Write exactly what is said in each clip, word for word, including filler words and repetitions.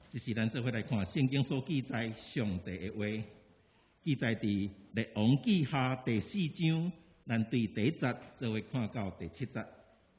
就是咱做伙来看圣经所记载上帝的话，记载伫列王记下第四章，咱对第一节做伙看到第七节。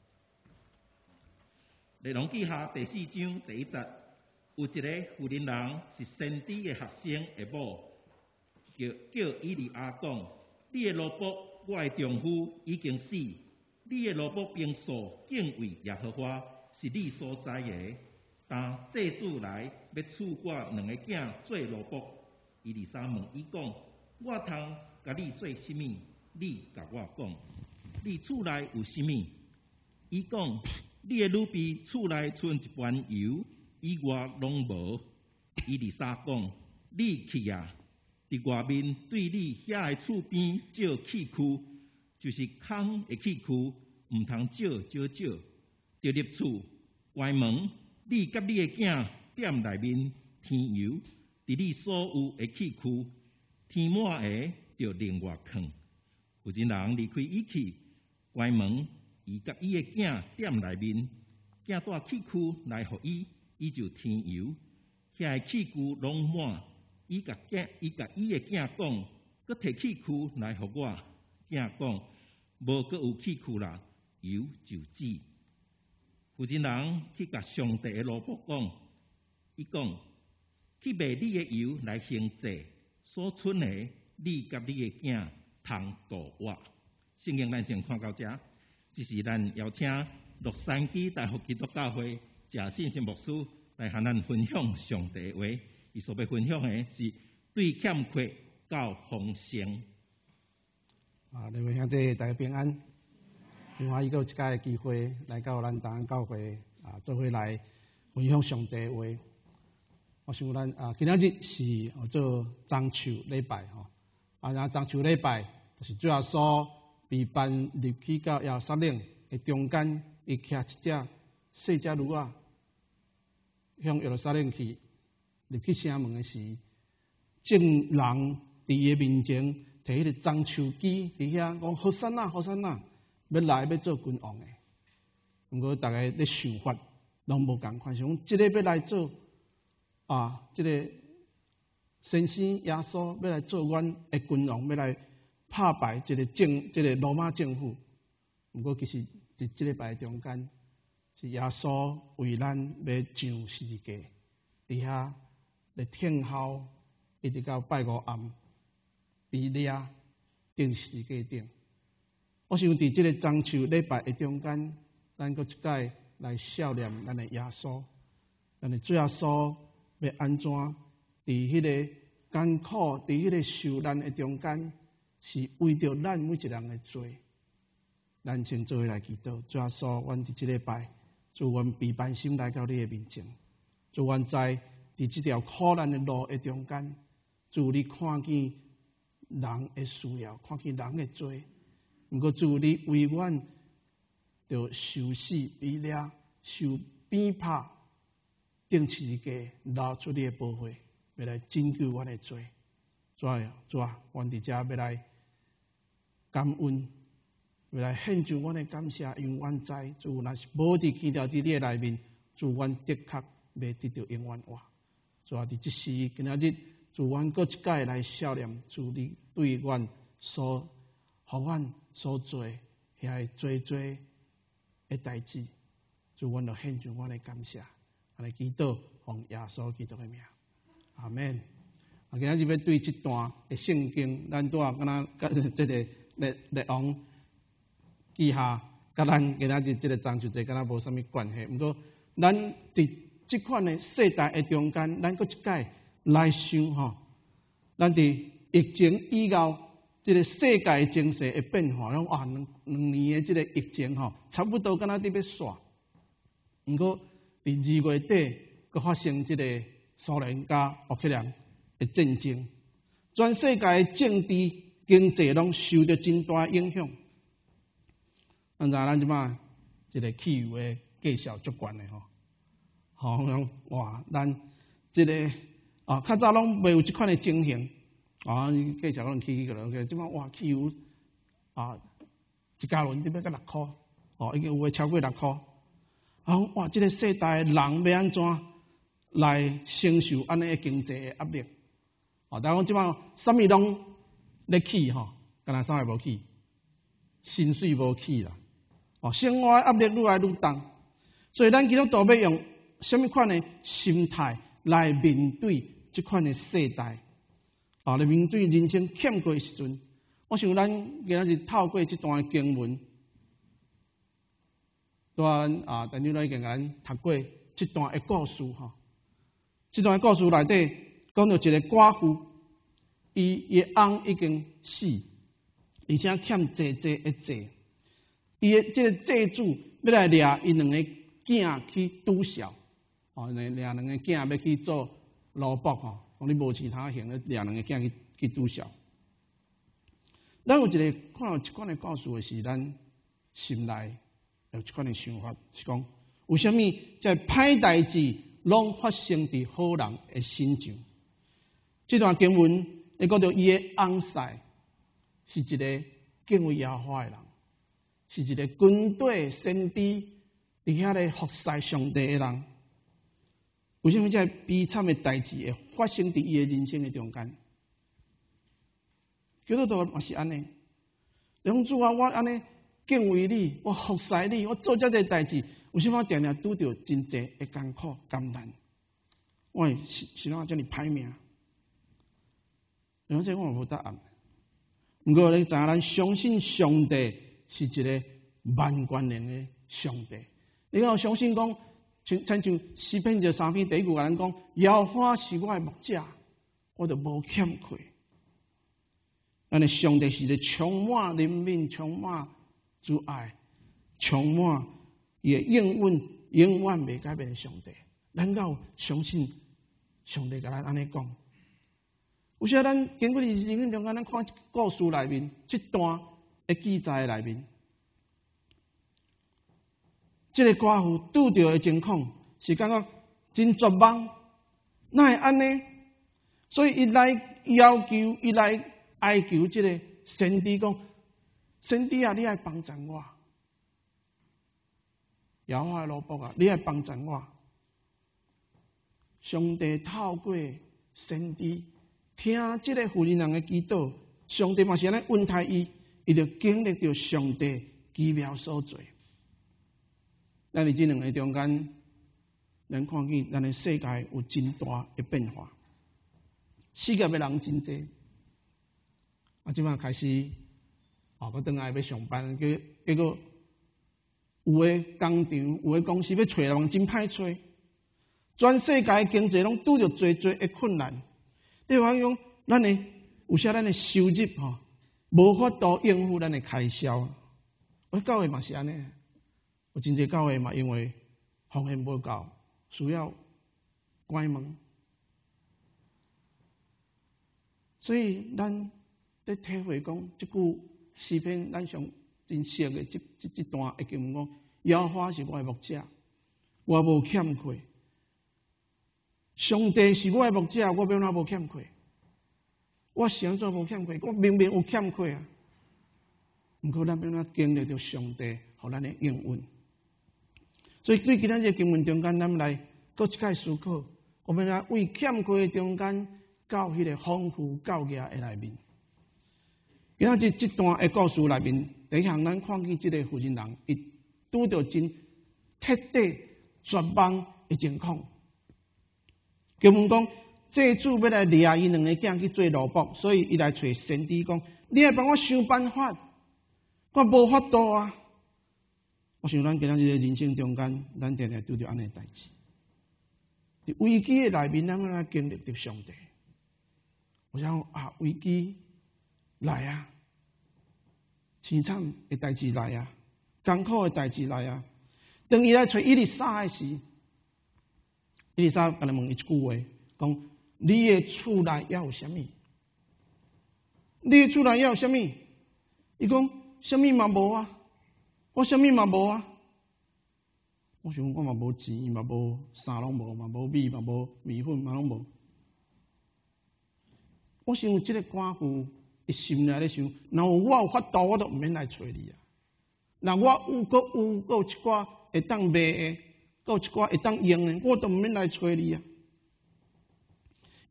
列王记下第四章第一节，有一个妇人人是先知的学生的某，叫叫以利亚讲：你的萝卜，我的丈夫已经死，你的萝卜并素敬畏耶和华，是你所知的。但祭主来要赐我两个囝做萝卜，伊利沙问伊讲：我通甲你做甚物？你甲我讲，你厝内有甚物？伊讲：你的女婢厝内剩一盘油，以外拢无。伊利沙讲：你去啊，伫外面对你遐个厝边照气区，就是空的气区，毋通照照照，就入厝关门。你甲你的囝踮内面添油，伫你所有的器区添满的，就另外放。妇人人离开伊去，关门，伊甲伊的囝踮内面，囝带器区来互伊，伊就添油，遐个器具拢满。伊甲囝，伊甲伊的囝讲，搁摕器具来互我。囝讲，无搁有器具啦，油就止。妇人人去甲上帝的萝卜讲，伊讲去卖你的油来行祭，所剩的你甲你的囝通度我。圣经咱先看到这，这是咱邀请洛杉矶大学基督教会贾信信牧师来向咱分享上帝的话。伊所要分享的是对欠缺到丰盛。 啊，各位兄弟，大家平安。今晚伊有一届的机会来到咱台湾教会啊，做伙来分享上帝的话。我想咱啊，今仔日是做中秋礼拜吼，啊，然后中秋礼拜就是主要所被办入去到耶路撒冷的中间，伊骑一只细只驴仔，向耶路撒冷去。入去城门的时，众人伫伊面前摕迄个棕树枝伫遐讲：好山啊，好山啊！要来要做君王的。毋过大家咧想法拢无共款，想讲即个要来做啊，即、這個先生耶穌要來做阮的君王，要來拍敗即個政，即、這個羅馬政府。毋過其實伫即個擺中間，是耶穌為咱要上十字架，伫遐咧聽候，一直到拜五暗，被掠釘十字架頂。我想伫即個中秋禮拜的中間，咱閣一屆來悼念咱的耶穌，咱的主耶穌要安怎？伫迄個艱苦，伫迄個受難的中間，是為着咱每一人的罪。咱先做伙來祈禱，主耶穌，阮伫即禮拜，主阮備辦心來到你的面前，主阮在伫即條苦難的路的中間，主你看見人的需要，看見人的罪。毋過主你為阮着受死被掠，受鞭拍，釘十字架，流出你的寶血，要來拯救阮的罪。主啊，主啊，阮佇遮要來感恩，要來獻上阮的感謝，因為阮知主若是無佇去掉佇你的內面，主阮的確未得到永遠活。主啊，佇即時今仔日，主阮閣一屆來紀念主你對阮所互阮所做遐做做的代志，主阮就獻上阮的感謝，安尼祈禱奉耶穌基督的名，阿門。啊，今仔日要對這段的聖經，咱拄啊，敢若甲即個列列王記下，甲咱今仔日即個中秋節敢若無啥物關係。毋過，咱佇即款的世代的中間，咱閣一屆來想吼，咱佇疫情以後，即、這個世界情勢的變化，咱哇兩兩年的即個疫情吼，差不多敢若佇要煞。毋過，佇二月底，閣發生即個蘇聯甲烏克蘭的戰爭，全世界的政治經濟攏受到真大影響。咱知咱即馬即個汽油的價格足懸的吼，吼講哇，咱即、這個啊較早攏袂有即款的情形。啊，價格可能起起個來，即馬哇汽油啊一加侖得要到六箍，哦已經有誒超過六箍。啊哇，即、這個世代的人要安怎来承受安尼的经济的压力。哦，但讲即摆啥物拢咧起吼，敢若啥也无起，薪水无起啦。哦，生活的压力愈来愈重，所以咱基督徒要用什么款的心态来面对即款的世代？啊，来面对人生欠过的时阵，我想咱今仔日透过即段经文，段啊，等于来给咱读过即段的故事吼。即段故事内底讲到一个寡妇，伊伊翁已经死，而且欠济济的债。伊的即个债主要来掠伊两个囝去赌枭，哦，掠两个囝要去做奴仆吼，讲你无其他行，掠两个囝去去赌枭。咱有一个看到即款的故事的是，咱心内有即款的想法，是讲为虾米在歹代志拢发生伫好人的身上？这段经文，你讲到伊的翁婿是一个敬畏耶和华的人。是一个军队先知，伫遐咧服侍上帝的人。为什么这悲惨的代志会发生伫伊的人生的中间？基督徒嘛是安尼，梁主啊，我安尼敬畏你，我服侍你，我做遮个代志，为什么常常拄着真济的艰苦艰难？我是是哪遮尔歹命？有些我无答案。不过你知影，咱相信上帝是一个万权能的上帝。你讲相信讲，像亲像诗篇这三篇第一句甲咱讲，耶和华是我的牧者，我就无欠亏。咱的上帝是一个充满怜悯、充满主爱、充满也应允、永远袂改变的上帝。咱要相信上帝甲咱安尼讲。有时咱经过人生中间，咱看故事内面这段的记载内面，这个寡妇拄到的情况是感觉真绝望，哪会安尼？所以伊来要求，伊来哀求这个先知讲：先知啊，你来帮助我，耶和华的奴仆啊，你来帮助我。上帝透过先知听这个妇人人的祈祷，上帝嘛是安尼恩待伊，伊就经历到上帝奇妙所做。咱伫这两个中间，咱看见咱的世界有真大的变化，世界的人真多。啊，即摆开始，哦，我转来要上班，结结果有的工厂、有的公司要找人真歹找，全世界经济拢拄着最最的困难。对我讲，咱的有些咱的收入吼，无法度应付咱的开销。我教会嘛是安尼，有真济教会嘛，因为奉献无够，需要关门。所以咱在体会讲，即句诗篇咱上真熟的即即即段的经文讲，耶和华是我的牧者，我无欠亏。上帝是我的牧者，我要哪无欠亏？我是安怎无欠亏？我明明有欠亏啊！毋过咱要哪经历到上帝互咱的应允？所以对今仔日经文中间，咱来搁一摆思考，我们来为欠亏的中间到迄个丰富教义的内面。今仔日这段的故事内面，第一项咱看见这个妇人人，伊拄到真彻底绝望的情况。经文讲，债主要来掠伊两个囝去做奴仆，所以伊来找先知讲：你来帮我想办法，我无法度啊！我想咱今仔日的人生中间，咱常常拄着安尼代志。伫危机的内面，咱要来经历着上帝。我想啊，危机来啊，凄惨的代志来啊，艰苦的代志来啊。当伊来找伊丽莎的时，伊丽莎跟他问一句话，讲：你的厝内要有啥物？你的厝内要有啥物？伊讲：啥物嘛无啊，我啥物嘛无啊。我想我嘛无钱，嘛无衫拢无，嘛无米，嘛无米粉，嘛拢无。我想这个寡妇一心内咧想，若有我有法度，我都毋免来找你啊。若我有搁有搁一寡会当卖的，搁有一寡会当用的，我都毋免来找你啊。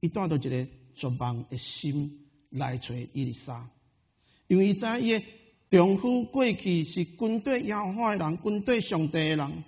伊带着一个绝望的心来找伊丽莎，因为伊知伊的丈夫过去是军队耶和华的人，军队上帝的人，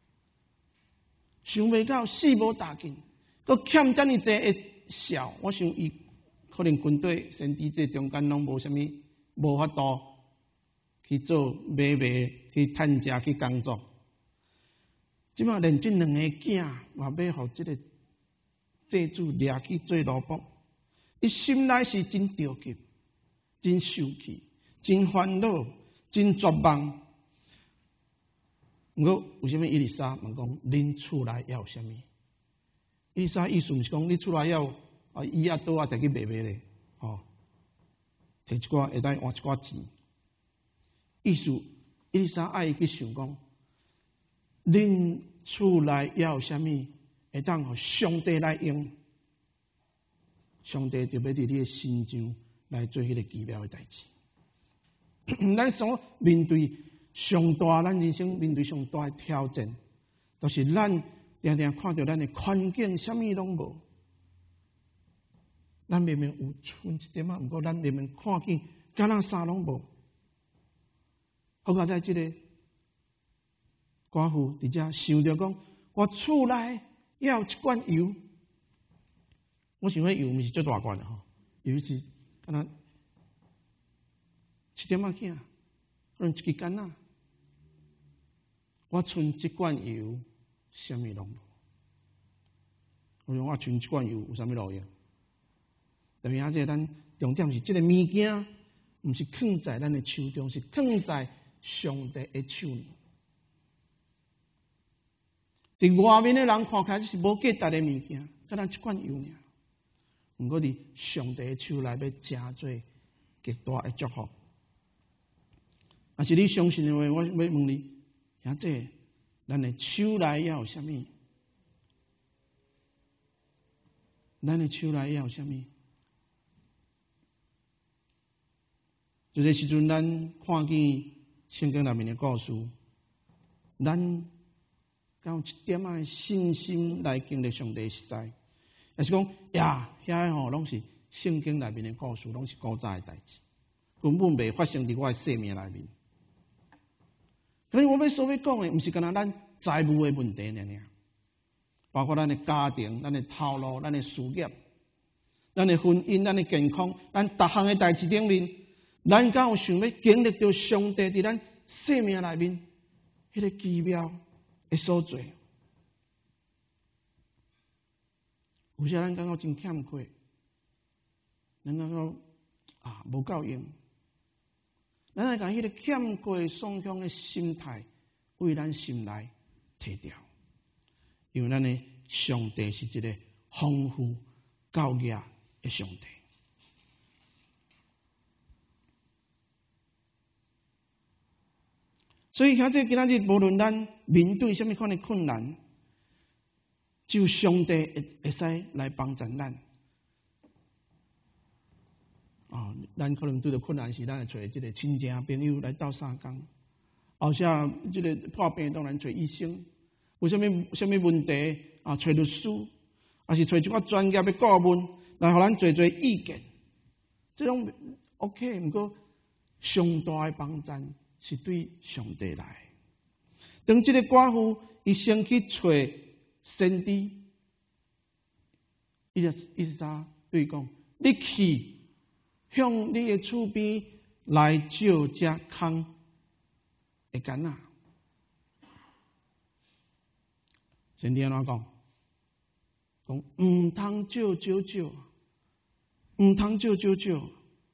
想袂到死无大紧，佮欠遮尔济的孝，我想伊可能军队先伫这中间拢无啥物，无法度去做买卖、去趁食、去工作。即马连这两个囝嘛要互即个祭主掠去做奴仆，伊心内是真着急、真生气、真烦恼、真绝望。毋过为什么伊丽莎问讲恁厝内要有啥物？伊丽莎意思毋是讲你厝内要啊伊啊倒啊摕去卖卖咧，吼，摕一寡会当换一寡钱。意思伊丽莎爱伊去想讲，恁厝内要有啥物会当互上帝来用，上帝就要伫你的心上来做迄个奇妙的代志。咱所面对上大，咱人生面对上大的挑战，就是咱常常看到咱的环境啥物拢无，咱明明有剩一点仔，毋过咱明明看见敢若啥拢无。好在即个寡妇伫遮想着讲，我厝内要有一罐油，我想迄油毋是最大罐的吼，油是敢若一点仔囝，可能一支干仔。我剩一罐油，啥物拢无。我讲我剩一罐油有啥物路用？但是啊，这咱重点是这个物件，毋是放在咱的手中，是放在上帝的手里。伫外面的人看起来是无价值的物件，敢若一罐油尔。毋过伫上帝的手内要真做极大的祝福。若是你相信的话，我要问你。兄弟，咱的手内要有啥物？咱的手内要有啥物？就这时阵，咱看见圣经内面的故事，咱敢有一点仔信心来经历上帝实在？也是讲呀，遐个吼拢是圣经内面的故事，拢是古早的代志，根本未发生伫我的生命内面。所以我要所要讲的，毋是干那咱财务的问题尔尔，包括咱的家庭、咱的头路、咱的事业、咱的婚姻、咱的健康、咱逐项的代志顶面，咱敢有想要经历到上帝伫咱生命内面迄个奇妙的所在？有些咱感觉真欠缺，咱感觉啊无够用。咱来将迄个欠缺双向的心态，为咱心内摕掉，因为咱的上帝是一个丰富教育的上帝。所以，现在今仔日无论咱面对什么款的困难，只有上帝会会使来帮助咱。哦，咱可能拄到困难时，咱会找即个亲戚朋友来斗相共，后写即个破病当然找医生，有啥物啥物问题啊，找律师，还是找一寡专业的顾问来互咱做做意见。这种 OK， 毋过上大的帮助是对上帝来。当即个寡妇伊先去找先知，伊就意思啥对伊讲，你去。向你的厝边来照只空的干仔，先听安怎讲？讲毋通照照照，毋通照照照。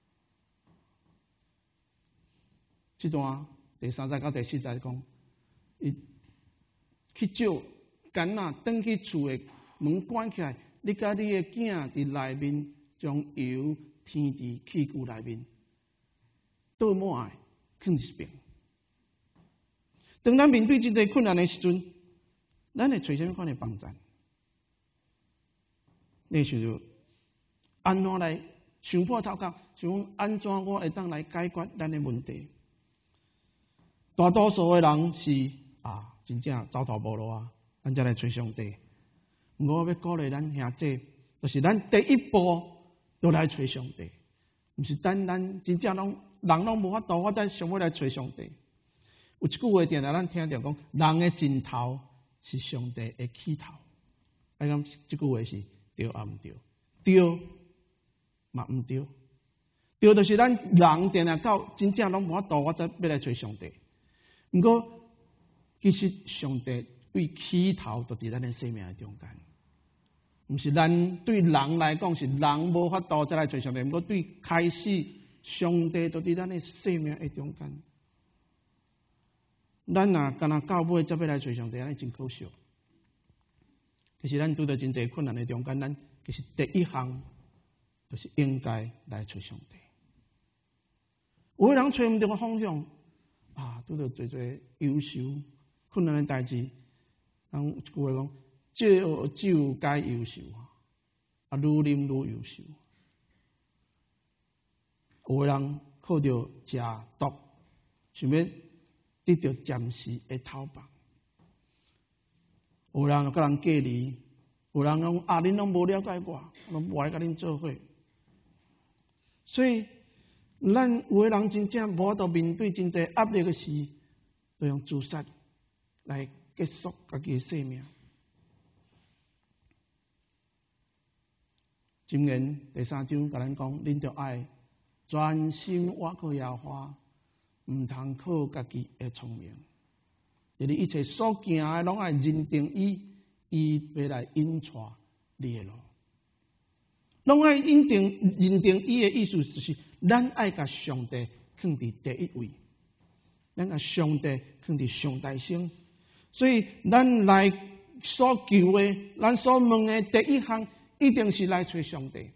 这段第三节到第四节讲，伊去照干仔，转去厝的门关起来，你甲你的囝伫内面将油。天伫器具内面倒满，放一边。当咱面对真侪困难的时阵，咱会找什么款的帮助？你想着安怎来想破头壳，想安怎我会当来解决咱的问题？大多数的人是啊，真正走投无路啊，咱才来找上帝。我要鼓励咱兄弟， 就是咱第一步都来找上帝，毋是等咱真正拢人拢无法度，我才想要来找上帝。有一句话定定咱听着讲，人的尽头是上帝的起头。咱讲这句话是对啊毋对？对嘛毋对？对就是咱人定定到真正拢无法度，我才要来找上帝。毋过其实上帝对起头就伫咱的生命的中间，毋是咱对人来讲是人无法度才来找上帝，毋过对开始上帝就伫咱的生命的中间。咱若干那到尾才要来找上帝，安尼真可惜。其实咱拄到真侪困难的中间，咱其实第一项就是应该来找上帝。有的人找毋到个方向，啊，拄到侪侪忧愁、困难的代志，人有一句话讲：借酒解忧愁，啊，愈啉愈忧愁。有的人靠着食毒，想要得到暂时的头棒；有人甲人隔离，有人讲啊，恁拢无了解我，我无爱甲恁做伙。所以，咱有的人真正无法度面对真侪压力的时，就用自杀来结束家己的生命。箴言第三章甲咱讲，恁着爱专心倚靠耶和华，毋通靠家己的聪明。就是一切所行的，拢爱认定伊，伊要来引带你的路。拢爱认定认定伊的意思，就是咱爱甲上帝放伫第一位，咱甲上帝放伫上大先。所以咱来所求的，咱所问的第一项，一定是来找上帝，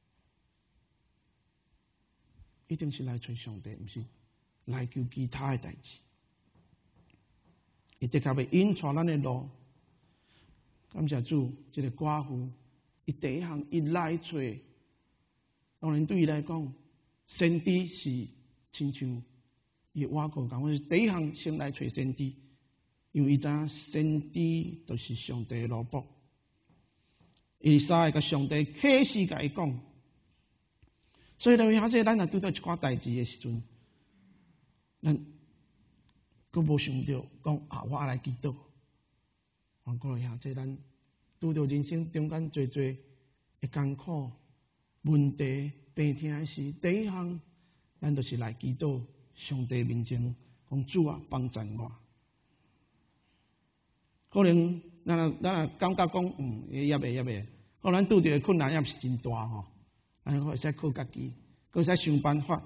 一定是来找上帝，毋是来求其他的代志。伊的确要引带咱的路。感谢主，这个寡妇，伊第一项伊来找，当然对伊来讲，先知是亲像伊倚靠讲，我是第一项先来找先知，因为伊知影先知就是上帝的奴仆。伊撒会甲上帝启示甲伊讲，所以等于下说，咱若拄到一寡代志的时阵，咱佫无想到讲啊，我来祈祷。我讲下说，咱拄到人生中间最最的艰苦、问题、病痛的时，第一项咱就是来祈祷上帝面前，讲主啊，帮助我。可能咱若咱若感觉讲，嗯，也袂也袂，可能咱拄到的困难也毋是真大吼，咱会使靠家己，会使想办法。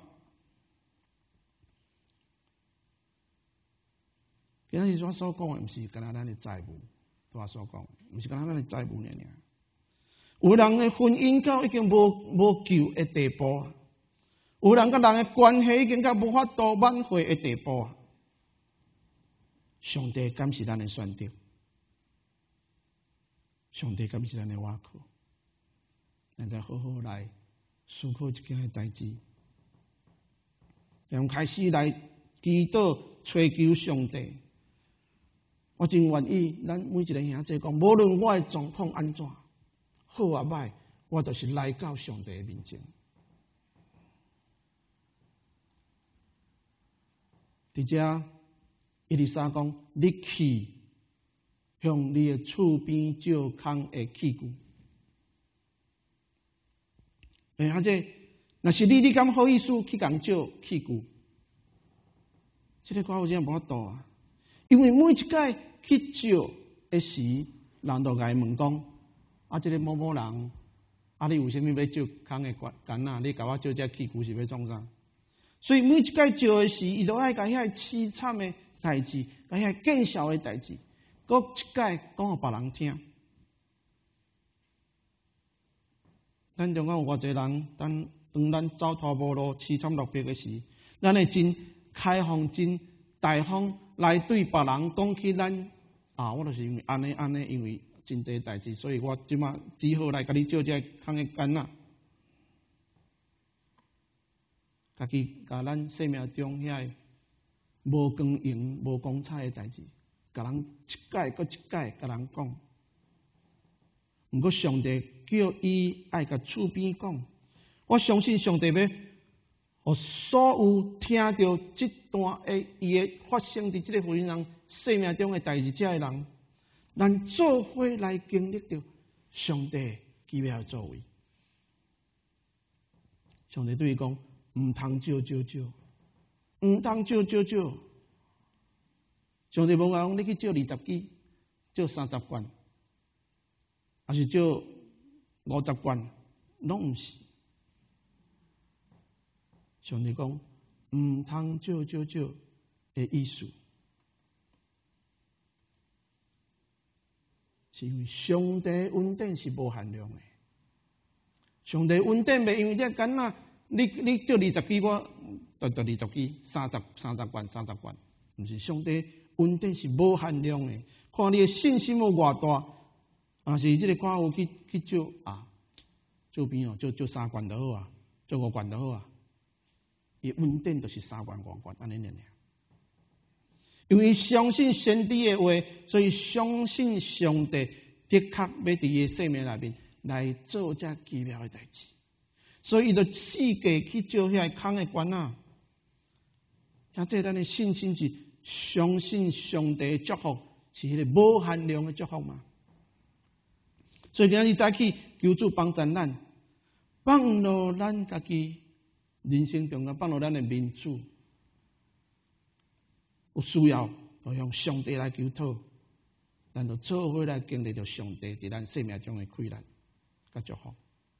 今日我所讲的，毋是干那咱的债务，我所讲，毋是干那咱的债务尔尔。有人的婚姻到已经无无救的地步啊，有人甲人的关系已经到无法度挽回的地步啊。上帝敢是咱的选择？上帝敢是咱的倚靠？咱再好好来思考一件的代志，从开始来祈祷、追求上帝。我真愿意，咱每一个兄弟讲，无论我的状况安怎，好啊歹，我就是来到上帝的面前。伫遮，伊丽莎讲：“你去向你的厝边照空的器具。”哎，阿姐，若是你，你敢好意思去共照器具？这个寡妇真无法度啊！因为每一届去照的时，人都甲伊问讲：啊，这个某某人，啊，你为什么要照空的杆啊？你甲我照这器具是要创啥？所以每一届照的时，伊都爱甲遐凄惨的代志，甲遐见笑的代志，搁一届讲互别人听。咱中间有偌侪人，当当咱走投无路、凄惨落魄的时，咱会真开放、真大方来对别人讲起咱啊，我就是因为安尼安尼，因为真侪代志，所以我即马只好来甲你照这空的杆啊。家己甲咱生命中遐无光荣、无光彩的代志，甲人一届搁一届甲人讲， 毋过上帝叫伊爱甲厝边讲，我相信上帝要，互所有听到即段诶伊诶发生伫即个妇人人生命中诶代志，遮诶人，咱做伙来经历着上帝奇妙诶作为。上帝对伊讲，毋通少少少，毋通少少少。上帝无讲你去少二十支，少三十罐，还是少五十罐，拢毋是。上帝讲毋通少少少的意思，是因为上帝恩典是无限量的。上帝恩典袂因为这囡仔，你你少二十支，我就就二十支，三十三十罐三十罐，毋是。上帝恩典是无限量的，看你的信心有偌大，啊是即个寡妇去去少啊，周边哦，少少三罐就好啊，少五罐就好啊。伊恩典就是三罐五罐安尼尔。因为相信先知的话，所以相信上帝的确要伫伊生命内面来做这奇妙的代志，所以伊就四界去照遐空的罐仔。像这咱的信心是相信上帝的祝福是迄个无限量的祝福嘛。所以今日早起求主帮助咱，放落咱家己人生中啊，放落咱的民主，有需要就向上帝来求讨，咱就做伙来经历着上帝伫咱生命中的开展甲祝福。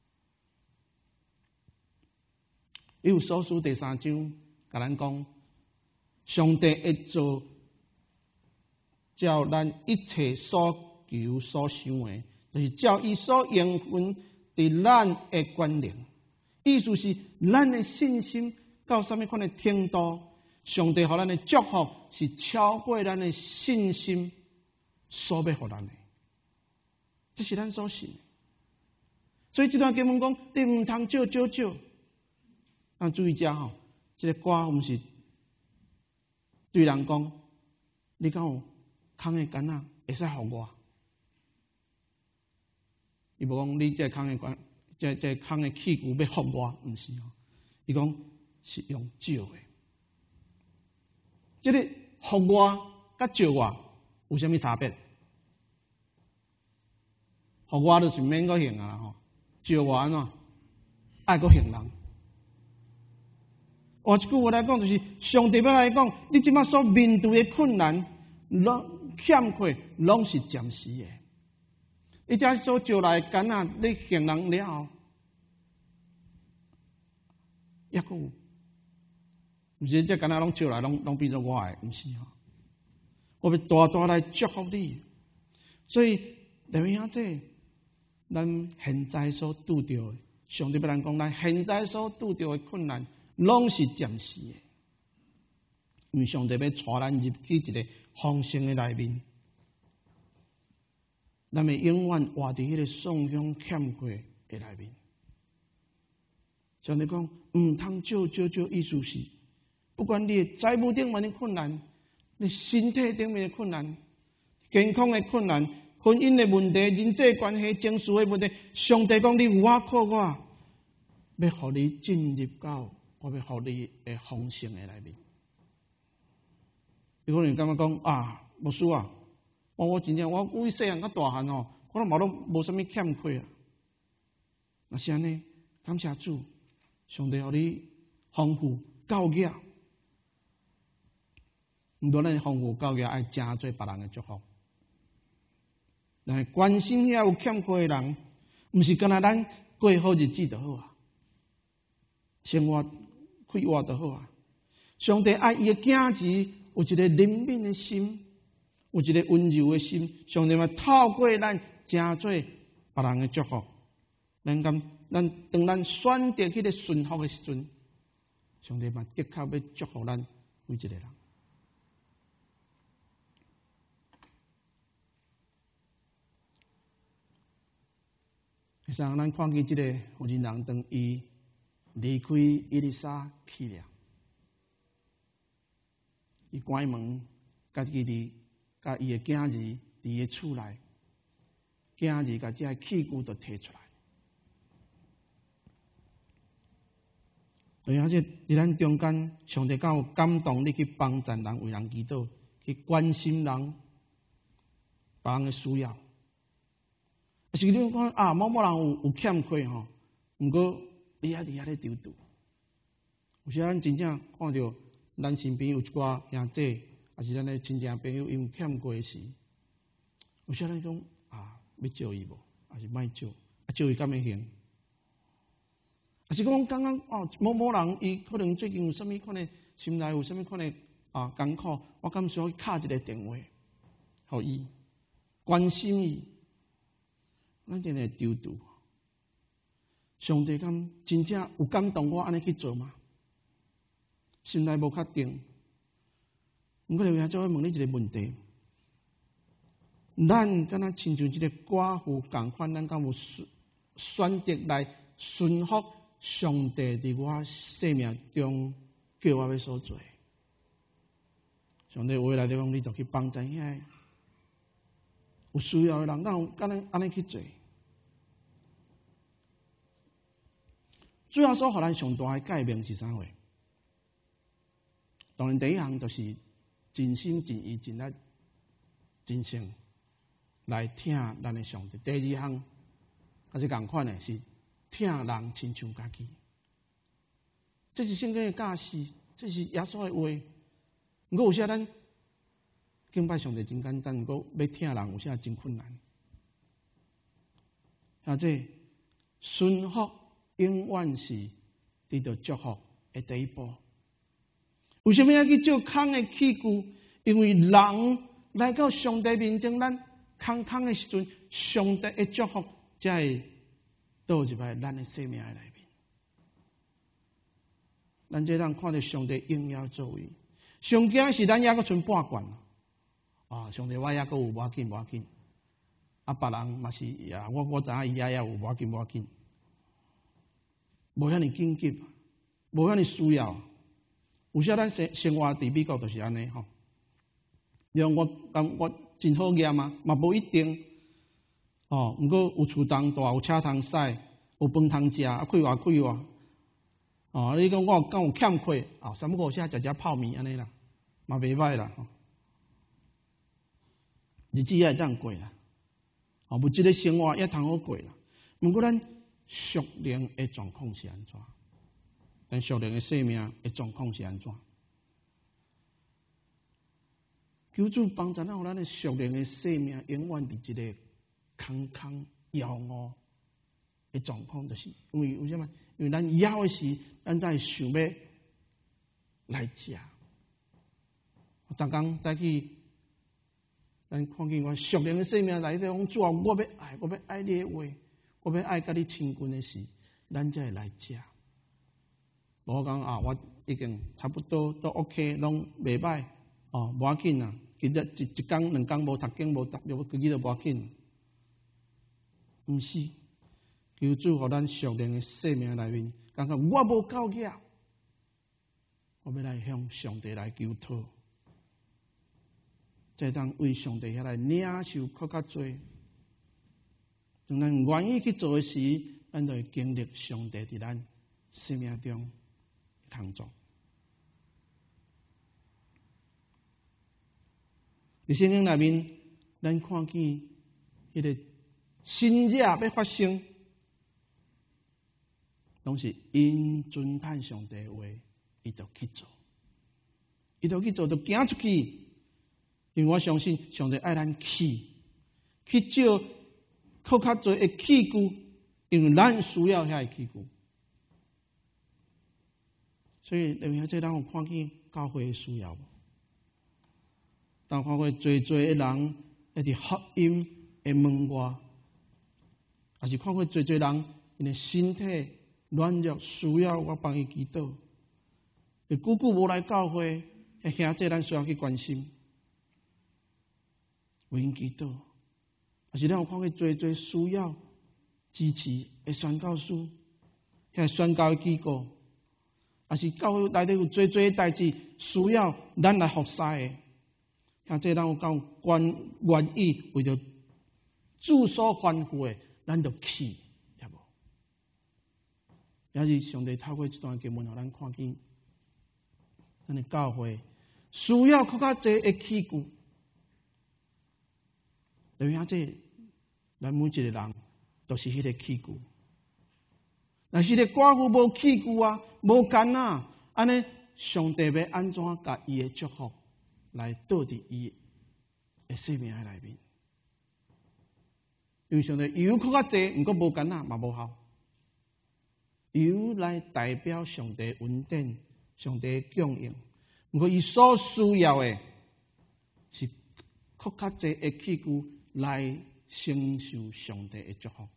以有所书第三章甲咱讲，上帝会做照咱一切所求所想的，就是照伊所应允伫咱的关联。意思是咱的信心到什么款的程度，上帝予咱的祝福是超过咱的信心所要予咱的，这是咱所信的。所以这段经文讲，你毋通少少少。咱注意遮吼，这个歌毋是对人讲，你敢有空的囡仔会使互我？伊无讲你这空的管，这这空的器具要互我，毋是哦。伊讲是用借的。这个互我甲借我有啥物差别？互我就是免个行啊吼，借我安怎爱个行人。换一句话来讲，就是上帝要来讲，你即摆所面对的困难、拢欠缺，拢是暂时的。你遮所招来的囡仔，你行人了后，抑阁有，毋是这囡仔拢招来，拢拢变做我的，毋是吼。我要大大来祝福你。所以，弟兄兄弟，咱现在所拄着的，上帝要咱讲，咱现在所拄着的困难，拢是暂时的，因为上帝要带咱入去一个丰盛的内面，咱会永远活伫迄个丧凶欠缺的内面。上帝讲，毋通少少少，意思是，不管你的财务顶面的困难，你身体顶面的困难，健康的困难，婚姻的问题，人际关系、情绪的问题，上帝讲，你有我靠我，要互你进入到我要互你的丰盛的内面。有可能感觉讲啊，牧师啊，我我真正我为细汉到大汉哦，我拢嘛拢无啥物欠缺啊。那是安尼，感谢主，上帝互你丰富教育，毋过咱丰富教育爱真做别人的祝福。但系关心遐有欠缺的人，毋是干那咱过好日子就好啊，生活快活就好啊。上帝爱伊的囝子有一个怜悯的心，有一个温柔的心。上帝嘛透过咱真做别人的祝福。咱咁，咱当咱选择迄个顺服的时阵，上帝嘛的确要祝福咱每一个人。实际上，咱看见这个妇人人当伊离开伊丽莎去了，伊关门，家己伫甲伊的囝儿伫伊厝内， 今日甲这器具都摕出来。对啊，这伫咱中间，上帝敢有感动你去帮助人、为人祈祷，去关心人、别人的需要。是你讲啊，某某人有有欠缺吼，毋过你还伫遐咧丢丢。有时咱真正看到咱身边有一寡兄弟，还是咱的亲戚朋友，因为欠缺时，有时咱讲啊，要借伊无，还是莫借？啊，借伊敢会行？啊，是讲刚刚哦，某某人伊可能最近有啥物款的心内有啥物款的啊艰苦，我敢需要敲一个电话，互伊关心伊，咱真会丢丢。上帝敢真正有感动我安尼去做吗？心内无确定。毋过你要再问你一个问题：咱敢若亲像一个寡妇共款，咱敢有选择来顺服上帝伫我生命中叫我要所做？上帝话来就讲，你就去帮助遐有需要的人，咱有敢若安尼去做。最后所互咱上大的改变是啥货？当然第一项就是真心真意真力真诚来听咱的上帝。第二项也是同款的，是听人亲像家己。这是圣经的教示，这是耶稣的话。不过有时咱敬拜上帝真简单，不过要听人有时真困难。或者顺服永远是得到祝福的第一步。为什么要去做空的器具？因为人来到上帝面前，咱空空的时阵，上帝的祝福才会倒入来咱的生命的内面。咱这人看到上帝荣耀作为，上惊是咱还阁剩半罐啊！上帝我还阁有，无要紧，无要紧。啊，别人嘛是呀，我我知影伊也有，无要紧，无要紧。无遐尼紧急，无遐尼需要。有时咱生生活伫美国就是安尼吼。让我感我真好业嘛，嘛无一定。哦，毋过有厝通住，有车通驶，有饭通食，啊，快活快活。哦，你讲我敢有欠缺啊？啥物个现在食食泡面安尼啦，嘛袂歹啦。吼，日子也会当过啦。哦，物质的生活也通好过啦。毋过咱属灵的状况是安怎？咱属灵的生命的状况是安怎？求主帮助咱，互咱的属灵的生命永远伫一个空空摇误的状况，就是因为为什么？因为咱枵的时，咱才想要来食。逐工早起，咱看见我属灵的生命来讲，主啊，我要爱，我要爱你的话，我要爱甲你亲近的时，咱才会来食。无讲啊，我已经差不多都 OK， 拢袂歹哦，无要紧啊。其实一一工两工无读经无读，就规日都无要紧。毋是，求主互咱属灵的生命内面，感觉我无够格，我要来向上帝来求讨，再当为上帝遐来领受更较多。当咱愿意去做的时，咱就会经历上帝伫咱生命中工作。伫圣经内面，咱看见迄个新约要发生，拢是因遵趁上帝话，伊就去做，伊就去做，就行出去。因为我相信上帝爱咱去，去借更较多的器具，因为咱需要遐个器具。所以，另外这咱有看见教会的需要无？当看过最多的人在伫福音的门外，也是看过最多人因的身体软弱，需要我帮伊祈祷。久久无来教会，迄兄弟咱需要去关心，为因祈祷。也是咱有看过最多需要支持的宣教师，遐宣教的机构，也是教会内底有最多的代志需要咱来服侍的。像这咱有够愿愿意为着主所吩咐的，咱就去，对无？也是上帝透过这段经文，让咱看见，咱的教会需要更加侪的器具。因为这，咱每一个人都是迄个器具。但是个寡妇无器具啊，无干啊，安尼上帝要安怎甲伊的祝福来倒伫伊的生命内面？因为上帝油更较济，毋过无干啊，嘛无效。油来代表上帝恩典、上帝供应，毋过伊所需要的是更较济的器具来承受上帝的祝福。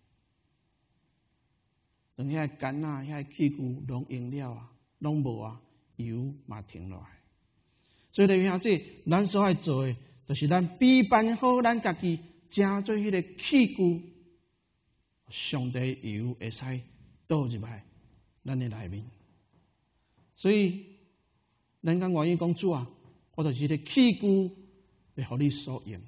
等遐干啊、遐器具拢用了啊，拢无啊，油嘛停落来。所以弟兄姊妹，咱所爱做的，就是咱备办好咱家己，正做迄个器具，上帝油会使倒入来咱的内面。所以，咱敢愿意讲主啊，我就是迄个器具，会互你所用。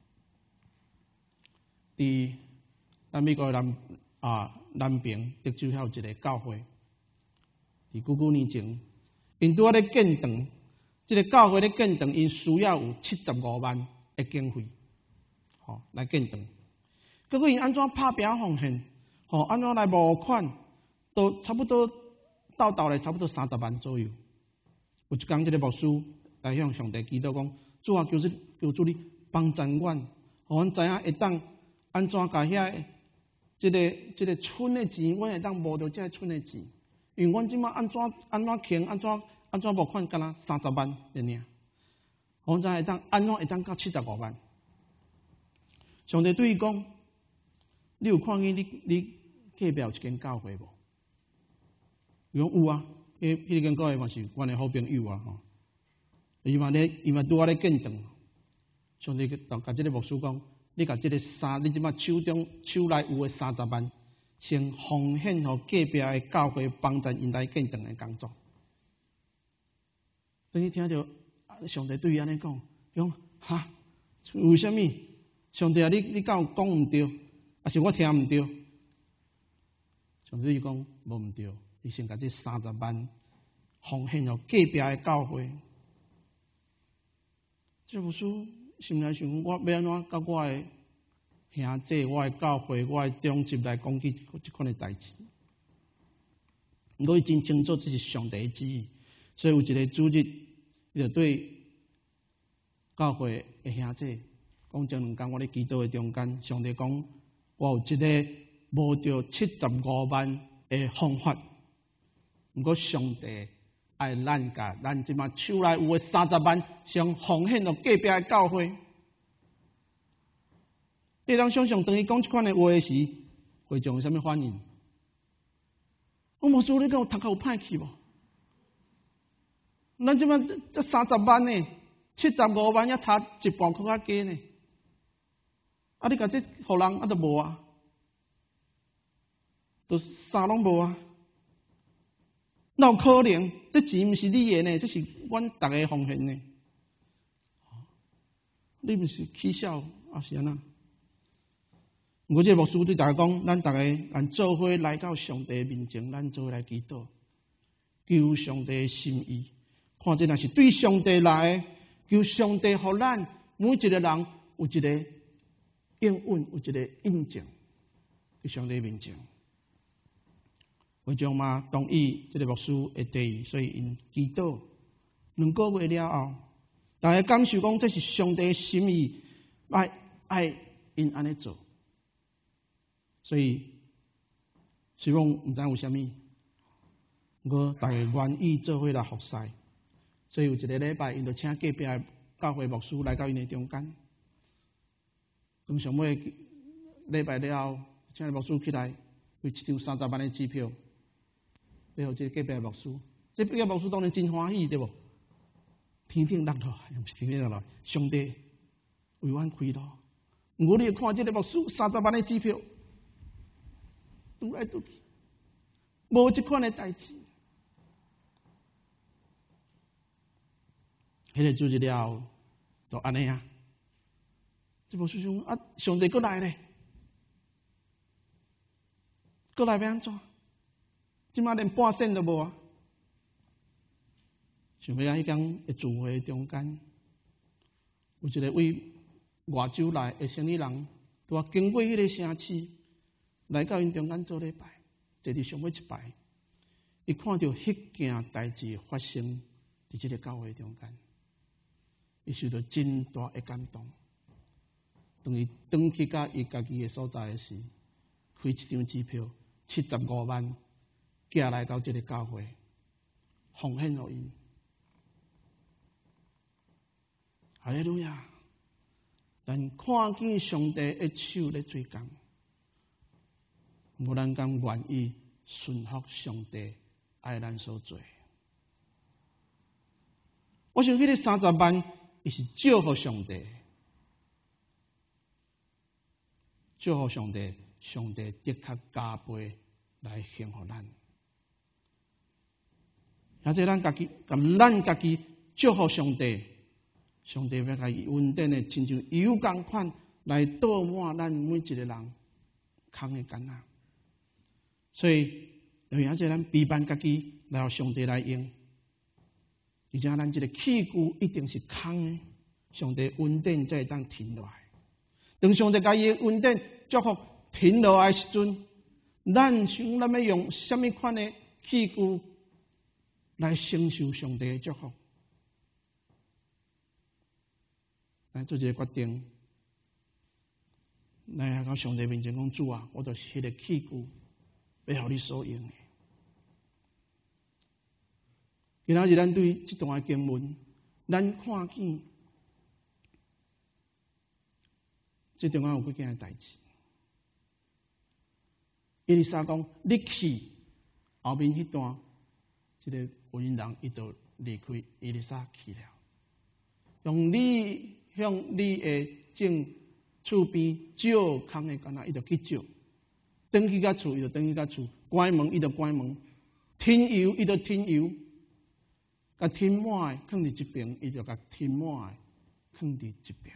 伫咱美国南啊南边德州遐有一个教会，伫几几年前，因拄仔咧建堂，即、這个教会咧建堂，因需要有七十五万的经费，吼、哦、来建堂。结果因安怎拍表奉献，吼、哦、安怎来募款，都差不多到到咧差不多三十万左右。有一天，即个牧师来向上帝祈祷讲：主啊，求主求主你帮助阮，互阮知影会当。安怎甲遐即个即、這个村的钱，阮会当无到这村的钱？因为阮即马安怎安怎穷，安怎安怎无款，干那三十万尔尔。阮知会当安怎会当到七十五万？上帝对伊讲：你有看见你你隔壁有一间教会无？伊讲有啊，迄迄间教会嘛是阮的好朋友啊吼。伊嘛咧伊嘛拄仔咧建堂，上帝就甲即个牧师讲。你甲即个三，你即马手中手内有诶三十万，先奉献互隔壁诶教会，帮助因来建堂诶工作。等你听到上帝对伊安尼讲，讲哈，为什么？上帝啊，你你敢有讲毋对，还是我听毋对？上帝讲无毋对，你先甲这三十万奉献互隔壁诶教会。这部书。心内想，我要安怎甲我的兄弟、我的教会、我的长执来讲起这款的代志？毋过伊真清楚这是上帝的旨意，所以有一个主日，伊就对教会的兄弟讲：前两天我咧祈祷的中间，上帝讲我有一个无着七十五万的方法，毋过上帝。爱咱甲咱即马手内有诶三十万，想奉献到隔壁诶教会。你当想象，当伊讲即款诶话时，会众有啥物反应？我无说你讲有读较有歹去无？咱即马这三十万呢，七十五万也差一半箍较加呢。啊，你甲这互人啊都无啊，都啥拢无啊。哪有可能？这钱毋是你的呢，这是阮逐个奉献呢。你毋是取笑啊？是安那？毋过这牧师对大家讲，咱逐个咱做伙来到上帝面前，咱做伙来祈祷，求上帝的心意。看这若是对上帝来，求上帝互咱每一个人有一个应允，有一个印证，在上帝面前。会众嘛同意这个牧师的提议，所以因祈祷两个月了后，大家感受讲这是上帝的心意，爱爱因安尼做，所以希望毋知有啥物，不过大家愿意做伙来服侍，所以有一个礼拜，因就请隔壁的教会牧师来到因的中间，当上尾礼拜了后，请牧师起来，为一张三十万的支票。背后这个隔壁的牧师，这隔壁牧师当然真欢喜，对不？天顶落落，又毋是天顶落落，上帝为阮开路。毋过你看这个牧师三十万的支票，拄来拄去，无这款的代志。迄个主日了后，就安尼啊。这牧师想啊，上帝过来咧， 过来要安怎？即马连半仙都无啊！想要啊，迄间的聚会中间，有一个为外州来的生意人，拄啊经过迄个城市，来到因中间做礼拜，坐伫上尾一排，伊看到迄件代志发生伫即个教会中间，伊受到真大的感动。等于转去甲伊家己的所在的时，开一张支票，七十五万，寄来到即个教会，奉献互因。哈利路亚！咱看见上帝的手咧做工，无咱敢愿意顺服上帝爱咱所做。我想迄个三十万，伊是祝福上帝。祝福上帝，上帝的确加倍来幸福咱。而且咱家己，咁咱家己祝福上帝，上帝要甲伊恩典的，亲像油共款来倒满咱每一个人空的干呐。所以，而且咱陪伴家己来互上帝来用，而且咱这个器具一定是空的，上帝恩典才会当停落来。当上帝甲伊的恩典祝福停落来时阵，咱想咱要用什么款的器具来承受上帝的祝福？来做一个决定，来到上帝面前讲：主啊，我就是迄个器具，要互你所用的。今仔日咱对这段经文，咱看见。这中间有几件代志。伊丽莎讲：“你去后面迄段，这个妇人伊就离开伊丽莎去了，用你向你的正厝边照空的干那，伊就去照。转去到厝，伊就转去到厝；关门，伊就关门；添油，伊就添油；甲添满的放伫一边，伊就甲添满的放伫一边。”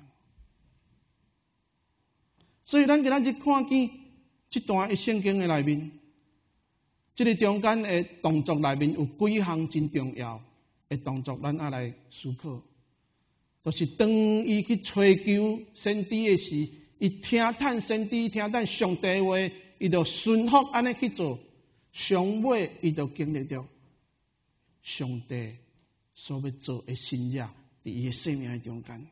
所以，咱今仔日看见这段的圣经的内面，这个中间的动作内面有几项真重要的动作，咱爱来思考。就是当伊去追求先知的时，伊听探先知，听探上帝话，伊就顺服安尼去做，上尾伊就经历到上帝所要做的新约，伫伊的生命的中间。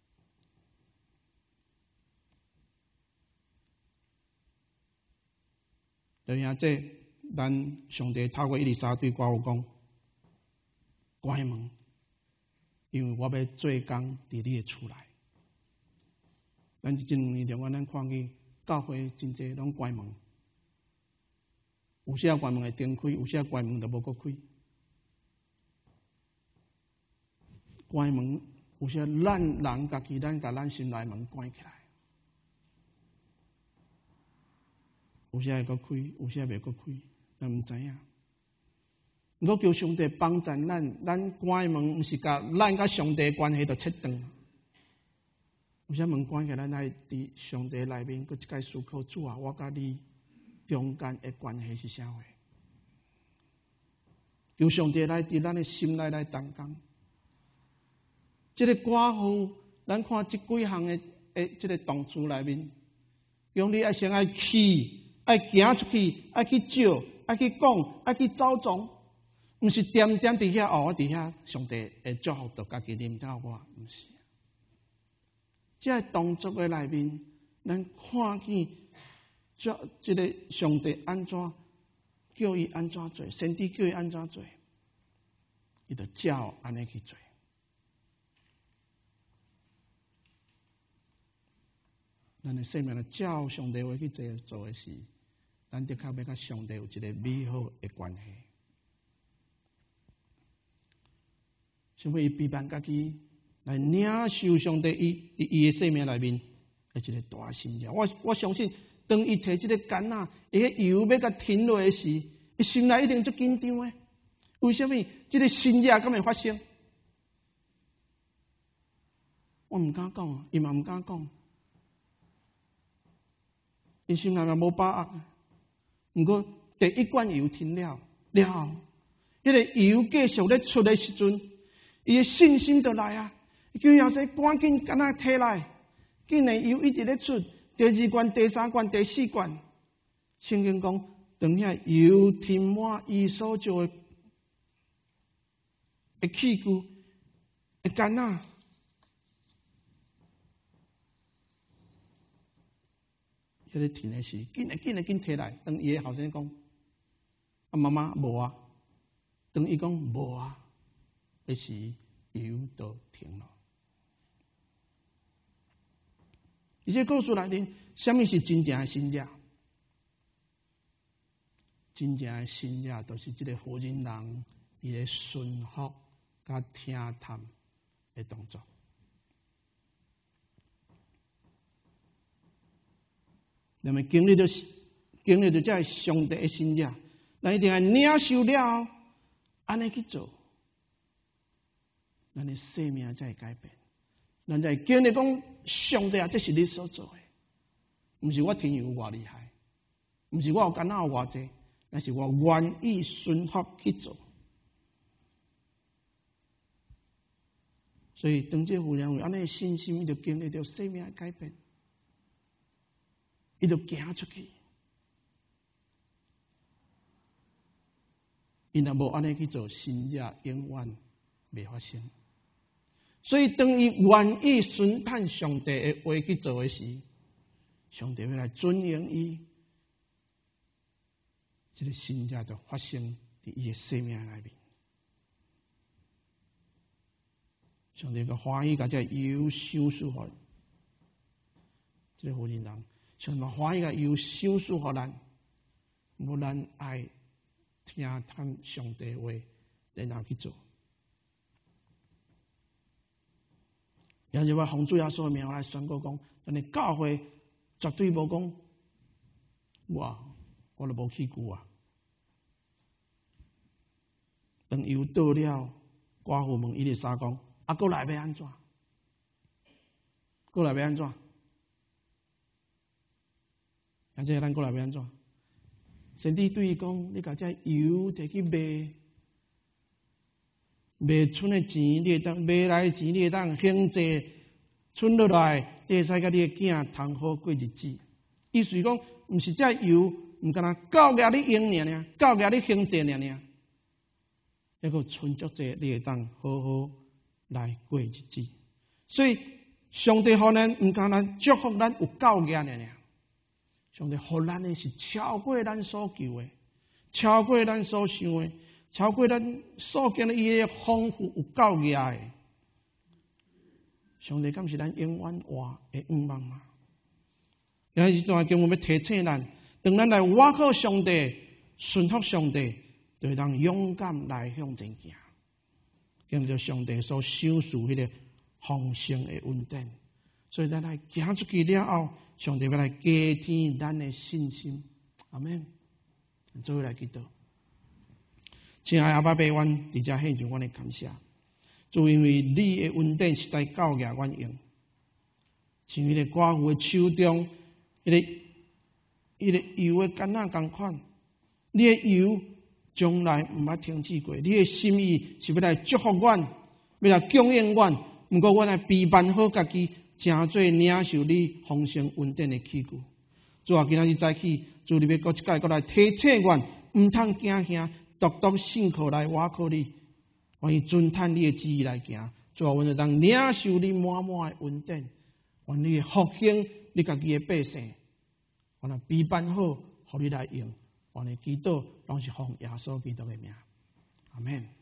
就像这，咱上帝透过伊丽莎对寡妇讲：“关门，因为我要做工伫你的厝内。”咱这两年中间，咱看见教会真济拢关门，有些关门会顶开，有些关门就无搁开。关门，有些咱人家己咱甲咱心内门关起来。有些会搁开，有些袂搁开，咱毋知影。如果求上帝帮助咱，咱关门毋是甲咱甲上帝关系就切断。有些门关起来，咱爱伫上帝内面，搁一解思考：主啊，我甲你中间的关系是啥货？求上帝来伫咱的心内来动工。这个寡妇，咱看这几项的诶，这个动词内面，用你爱先爱去。爱行出去，爱去照，爱去讲，爱去走踪，毋是点点伫遐哦，我伫遐上帝会祝福到家己啉到我，毋是。即个动作的内面，咱看见这这个上帝安怎叫伊安怎做，先知叫伊安怎做，伊就照安尼去做。咱的生命的照上帝话去做做的事。咱的确要甲上帝有一个美好的关系，想要伊陪伴家己来领受上帝伊伊的生命内面的一个大心愿。我我相信，当伊摕这个杆啊，伊迄油要甲停落的时，伊心内一定足紧张的。为什么？这个新约敢会发生？我毋敢讲啊，伊嘛毋敢讲，伊心内嘛无把握。 毋过第一罐油停了了后，迄个油继续咧出的时阵，伊的信心就来啊！叫耶稣赶紧赶快摕来，紧的油一直咧出，第二罐、第三罐、第四罐。圣经讲，当遐油填满伊所做的的器具、的干仔，迄个填的时，紧的紧的紧摕来。当伊的后生讲：“啊，妈妈无啊。”当伊讲无啊，迄时油就停了。而且故事内面，什么是真正的信者？真正的信者，就是这个福音人伊的顺服甲听谈的动作。那么经历着经历着这上帝的信者，咱一定要领受了，安尼去做，咱的生命才会改变。咱才会经历讲，上帝啊，这是你所做的，不是我天有偌厉害，不是我有干哪有偌济，那是我愿意顺服去做。所以，当这有人有安尼信心，伊就经历着生命的改变，伊就行出去。伊若无安尼去做，信者永远未发生。所以，当伊愿意顺探上帝的话去做的时，上帝要来尊荣伊，这个信者就发生伫伊的生命内面。上帝个欢喜，甲这油赏赐互这个福音人，上帝欢喜甲油赏赐互咱，无咱爱听谈上帝话，然后去做。也就我奉主耶稣的名来宣告讲，咱的教会绝对无讲，哇，我都无去过啊。当油倒了，寡妇问伊丽莎讲。啊，过来要安怎？过来要安怎？而且咱过来要安怎？上帝对伊讲：你甲这油摕去卖，卖剩的钱，你会当卖来的钱，你会当兴济，剩落来，你会使甲你的囝通好过日子。意思是讲，毋是这油，毋干那够额你用尔尔，够额你兴济尔尔，还佫剩足济，你会当好好来过日子。所以上帝互咱毋敢咱祝福咱有够额尔尔，上帝互咱的是超过咱所求的，超过咱所想的，超过咱所见的伊的丰富有够额的。上帝敢是咱永远活的愿望吗？因为这段经文要提醒咱，当咱来倚靠上帝、顺服上帝，就会当勇敢来向前行。跟着上帝所赏赐迄个丰盛的恩典，所以咱来行出去了后，上帝要来加添咱的信心。阿门。做伙来祈祷。亲爱阿爸爸，阮伫遮献上阮的感谢，就因为你的恩典实在够额阮用，像迄个寡妇的手中，迄、那个迄、那个油的橄榄同款，你的油。从来毋捌停止过，你的心意是要来祝福阮，要来供应阮。毋过，阮来备办好家己，诚做领受你丰盛恩典的器具。主啊，今仔日早起，主你要搁一届搁来提醒阮，毋通惊吓，独独信靠来倚靠你，愿意遵探你的旨意来行。主啊，阮就当领受你满满的恩典，愿你复兴你家己的百姓，愿来备办好，互你来用。我哋祈祷，拢是奉耶稣基督的名，阿门。